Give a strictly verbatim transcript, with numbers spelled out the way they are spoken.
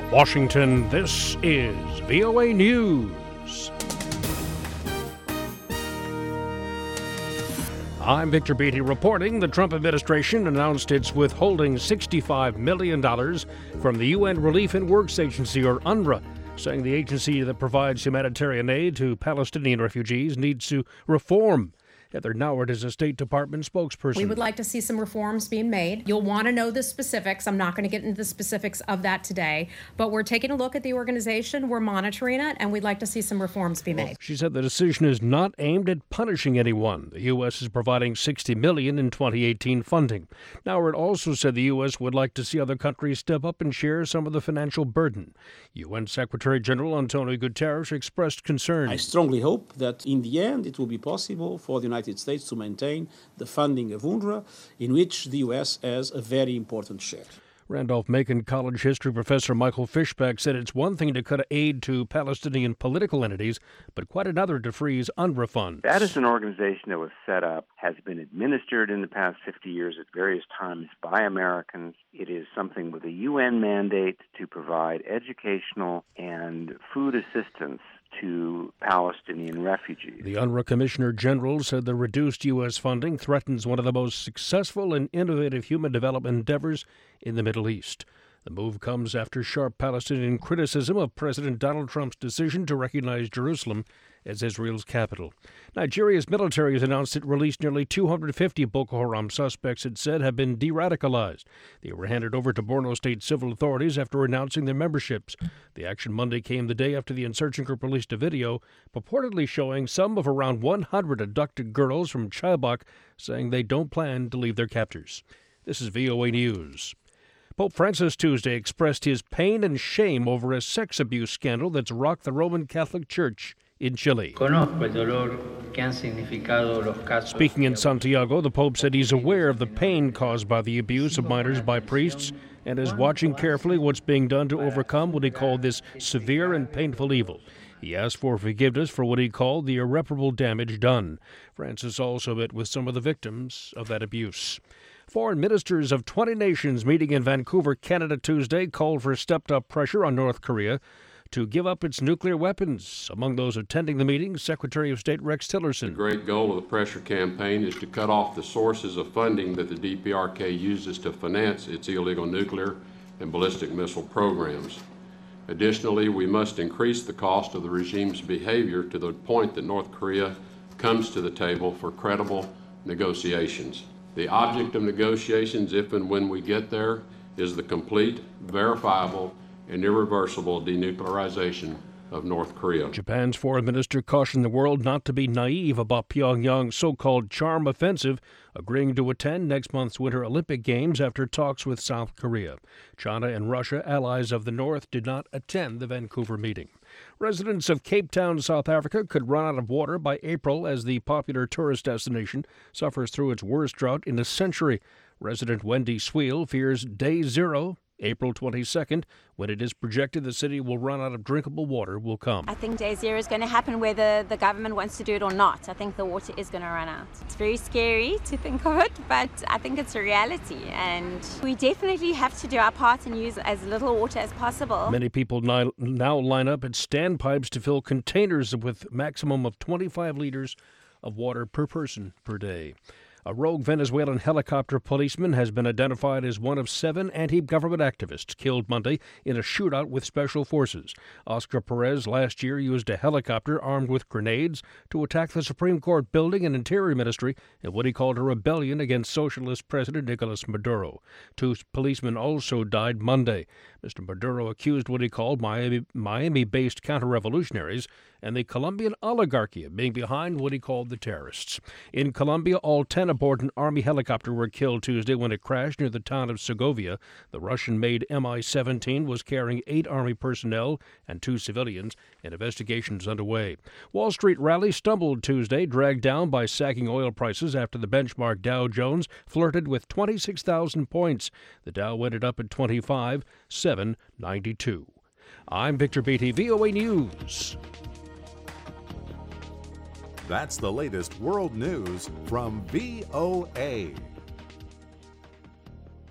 From Washington, this is V O A News. I'm Victor Beatty reporting. The Trump administration announced it's withholding sixty-five million dollars from the U N Relief and Works Agency, or UNRWA, saying the agency that provides humanitarian aid to Palestinian refugees needs to reform. Heather Nauert is a State Department spokesperson. We would like to see some reforms being made. You'll want to know the specifics. I'm not going to get into the specifics of that today, but we're taking a look at the organization. We're monitoring it, and we'd like to see some reforms be made. She said the decision is not aimed at punishing anyone. The U S is providing sixty million dollars in twenty eighteen funding. Nauert also said the U S would like to see other countries step up and share some of the financial burden. U N Secretary General Antonio Guterres expressed concern. I strongly hope that in the end it will be possible for the United States to maintain the funding of UNRWA, in which the U S has a very important share. Randolph-Macon College history professor Michael Fishbeck said it's one thing to cut aid to Palestinian political entities, but quite another to freeze UNRWA funds. That is an organization that was set up, has been administered in the past fifty years at various times by Americans. It is something with a U N mandate to provide educational and food assistance to Palestinian refugees. The UNRWA Commissioner General said the reduced U S funding threatens one of the most successful and innovative human development endeavors in the Middle East. The move comes after sharp Palestinian criticism of President Donald Trump's decision to recognize Jerusalem as Israel's capital. Nigeria's military has announced it released nearly two hundred fifty Boko Haram suspects it said have been de-radicalized. They were handed over to Borno State civil authorities after announcing their memberships. The action Monday came the day after the insurgent group released a video purportedly showing some of around one hundred abducted girls from Chibok, saying they don't plan to leave their captors. This is V O A News. Pope Francis Tuesday expressed his pain and shame over a sex abuse scandal that's rocked the Roman Catholic Church in Chile. Speaking in Santiago, the Pope said he's aware of the pain caused by the abuse of minors by priests and is watching carefully what's being done to overcome what he called this severe and painful evil. He asked for forgiveness for what he called the irreparable damage done. Francis also met with some of the victims of that abuse. Foreign ministers of twenty nations meeting in Vancouver, Canada Tuesday called for stepped-up pressure on North Korea to give up its nuclear weapons. Among those attending the meeting, Secretary of State Rex Tillerson. The great goal of the pressure campaign is to cut off the sources of funding that the D P R K uses to finance its illegal nuclear and ballistic missile programs. Additionally, we must increase the cost of the regime's behavior to the point that North Korea comes to the table for credible negotiations. The object of negotiations, if and when we get there, is the complete, verifiable, and irreversible denuclearization of North Korea. Japan's foreign minister cautioned the world not to be naive about Pyongyang's so-called charm offensive, agreeing to attend next month's Winter Olympic Games after talks with South Korea. China and Russia, allies of the North, did not attend the Vancouver meeting. Residents of Cape Town, South Africa, could run out of water by April as the popular tourist destination suffers through its worst drought in a century. Resident Wendy Sweel fears day zero, April twenty-second, when it is projected the city will run out of drinkable water, will come. I think day zero is going to happen whether the government wants to do it or not. I think the water is going to run out. It's very scary to think of it, but I think it's a reality, and we definitely have to do our part and use as little water as possible. Many people now line up at standpipes to fill containers with maximum of twenty-five liters of water per person per day. A rogue Venezuelan helicopter policeman has been identified as one of seven anti-government activists killed Monday in a shootout with special forces. Oscar Perez last year used a helicopter armed with grenades to attack the Supreme Court building and Interior Ministry in what he called a rebellion against socialist President Nicolas Maduro. Two policemen also died Monday. Mister Maduro accused what he called Miami, Miami-based counter-revolutionaries and the Colombian oligarchy of being behind what he called the terrorists. In Colombia, all ten aboard an Army helicopter were killed Tuesday when it crashed near the town of Segovia. The Russian-made M I seventeen was carrying eight Army personnel and two civilians, and investigations underway. Wall Street rally stumbled Tuesday, dragged down by sagging oil prices after the benchmark Dow Jones flirted with twenty-six thousand points. The Dow ended up at twenty-five thousand seven hundred ninety-two. I'm Victor Beatty, V O A News. That's the latest world news from V O A.